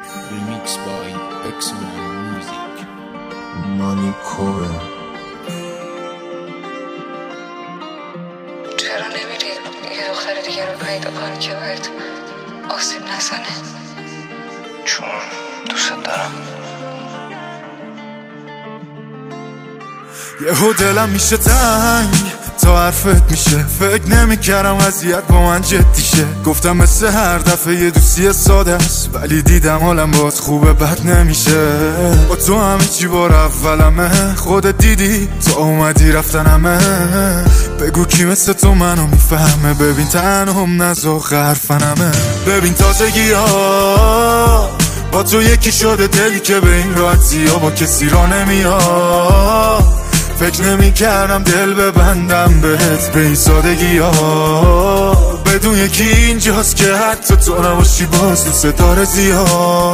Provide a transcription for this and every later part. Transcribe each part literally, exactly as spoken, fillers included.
Remixed by X one Music. مانیکوه چرا نمیری یه دختر دیگه رو پیدا کنی که بهت آسیب نزنه؟ چون دوست دارم. یهو دلم میشه تنگ تا حرفت میشه، فکر نمیکردم وضعیت با من جدی شه. گفتم مثل هر دفعه یه دوستی ساده است، ولی دیدم حالم باز خوبه بد نمیشه. با تو همه چی بار اولمه، خودت دیدی تا اومدی رفتنمه. بگو کی مثل تو منو میفهمه، ببین تنهم نزاق حرفنمه. ببین تازگی ها با تو یکی شده دلی که به این راحتی ها با کسی را نمیاد. فکر نمی کردم دل ببندم بهت به این سادگی ها، بدون یکی اینجاست که حتی تو نباشی باز دوست داره زیاد.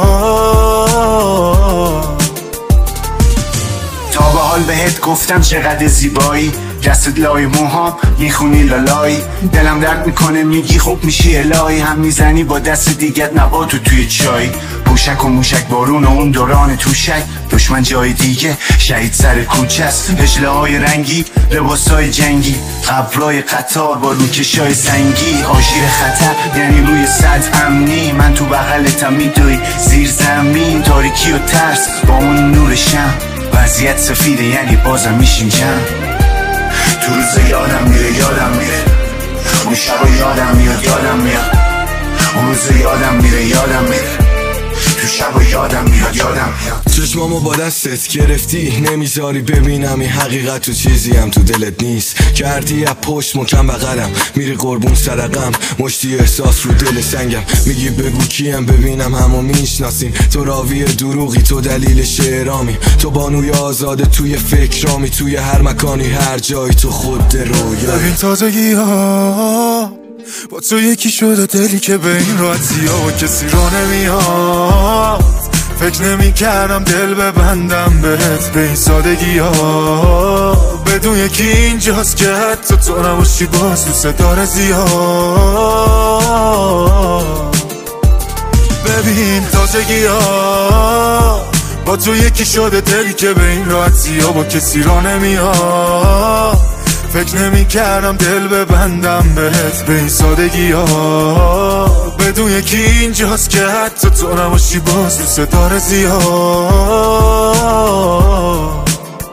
تا به حال بهت گفتم چقدر زیبایی، دستت لای موهام میخونی لالایی. دلم درد میکنه میگی خوب میشی الهی، هم میزنی با دست دیگت نباتو توی چای. پوشک و موشک بارون و اون دوران توشک، دشمن جای دیگه شهید سر کوچه است. هجله های رنگی لباسای جنگی، قبرای قطار با روکشای سنگی. آژیر خطر یعنی روی سطح امنی، من تو بغلتم میدوی زیر زمین. تاریکی و ترس با اون نور شم، وضعیت سفیده یعنی بازم میشیم جمع. تو روز یادم میره یادم میره، اون شب یادم میاد یادم میاد. اون روز یادم میره یادم میره، تو شب یادم میاد یادم میاد. چشمامو با دستت گرفتی نمیذاری ببینم این حقیقت تو چیزی هم تو دلت نیست. کردی از پشت مکم بغلم، میری قربون سرقم، مشتی احساس رو دل سنگم. میگی بگو کیم ببینم همو میشناسیم. تو راوی دروغی تو دلیل شعرامی، تو بانوی آزاده توی فکرامی. توی هر مکانی هر جایی تو خود رویا. ببین تازگی ها با تو یکی شده دلی که به این راحتی ها با کسی را نمیاد. فکر نمی کردم دل ببندم بهت به این سادگی ها، بدون یکی اینجاست که حتی تو نباشی باز دوست داره زیاد. ببین تازگی ها با تو یکی شده دلی که به این راحتی ها با کسی را نمیاد. فکر نمی کردم دل ببندم بهت به این سادگی ها، بدون یکی اینجاست که حتی تو نباشی باز دوست داره زیاد.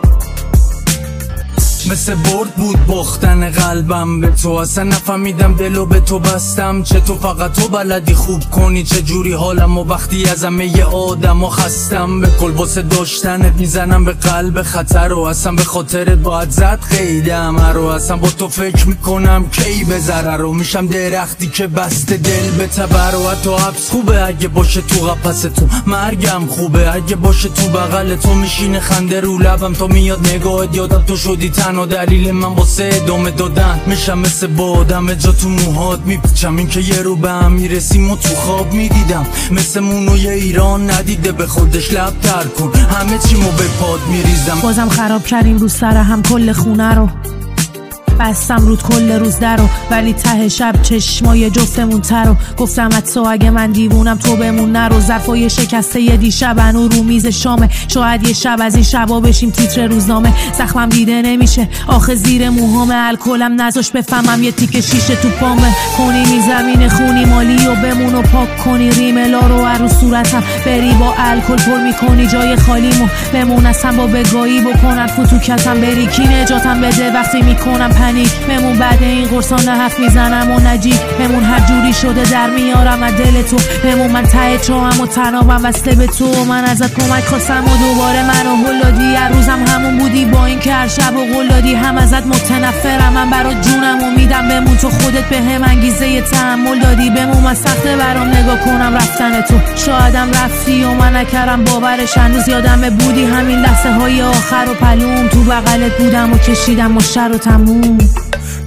مثل برد بود باختن قلبم به تو، اصلا نفهمیدم دلو به تو بستم. چه تو فقط تو بلدی خوب کنی چه جوری حالم، و وقتی از همه یه آدم و خستم. به کل واسه داشتنت میزنم به قلب خطر، و اصلا به خاطرت باید زد قیدم رو. اصلا با تو فکر میکنم کی به ضرر رو، میشم درختی که بسته دل به تبر. و حتی حبس خوبه اگه باشه تو قفس تو، مرگم خوبه اگه باشه تو بغل تو. میشینه خنده رو لبم تا میاد نگاهت، یادم تو شدی تنها دلیل من واسه ادامه دادن. میشم مثل بادم جا تو موهات میپیچم، این که یه رو به هم میرسیم و تو خواب میدیدم. مثل مونوی ایران ندیده به خودش لب تر کن، همه چیمو به پاد میریزم. بازم خراب کردیم رو سر هم کل خونه رو، بستم رود کل روز درو، ولی ته شب چشمای جفتمون ترو. گفتم تو اگه من دیوونم تو بمون نرو. ظرفای شکسته یه دیشب هنو رو میز شامه، شاید یه شب از این شبا بشیم تیتر روزنامه. زخمم دیده نمیشه آخه زیر موهام، الکلم نذاش بفهمم یه تیکه شیشه تو پامه. کنی می زمین خونی مالی و بمون و پاک کنی ریملا رو رو صورتم، بری با الکل پر میکنی جای خالیمو. بمون اصلا با بگاهی بکنن فتوکتم، بری کی نجاتم بده وقتی میکنم پنیک. ممون بعد این قرصان نه حرف میزنم و نجیب، ممون هر جوری شده در میارم از دل تو. ممون من ته چاهم و تنابم وصله به تو، من ازت کمک خواستم و دوباره منو هل دادی. هر روزم همون بودی با این که هر شب و قول دادی، هم ازت متنفرم من برات جونم و میدم. بمون تو خودت به هم انگیزه ی تحمل دادی، بمون من سخته برام نگاه کنم رفتن تو. شایدم رفتی و من نکردم باورش، هنوز یادمه بودی همین لحظه های آخر و پلوم. تو بغلت بودم و کشیدم و شر و تموم.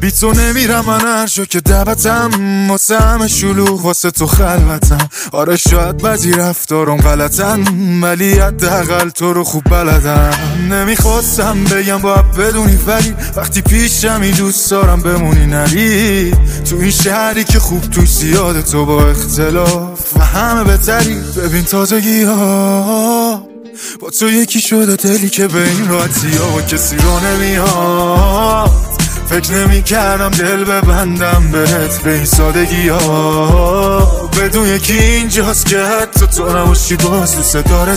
بی تو نمیرم من هر جا که دعوتم، واسه همه شلوغ واسه تو خلوتم. آره شاید بعضی رفتارم غلطن، ولی حداقل تو رو خوب بلدم. نمیخواستم بگم باید بدونی، ولی وقتی پیشمی دوست دارم بمونی نری. تو این شهری که خوب توی زیاده تو با اختلاف و همه بهتری. ببین تازگی ها با تو یکی شده دلی که به این راحتی ها با کسی رو نمیاد. فکر نمی کردم دل ببندم بهت به این سادگی ها، بدون یکی اینجاست که حتی تو نباشی باز دوست داره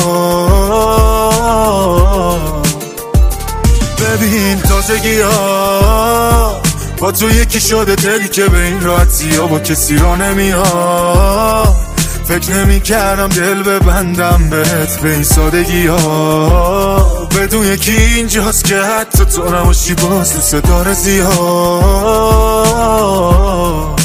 زیاد. ببین تازگی ها با تو یکی شده دلی که به این راحتی ها با کسی را نمیاد. فکر نمی کردم دل ببندم بهت به این سادگی ها، بدون یکی اینجاست که حتی تو نباشی باز دوست داره زیاد.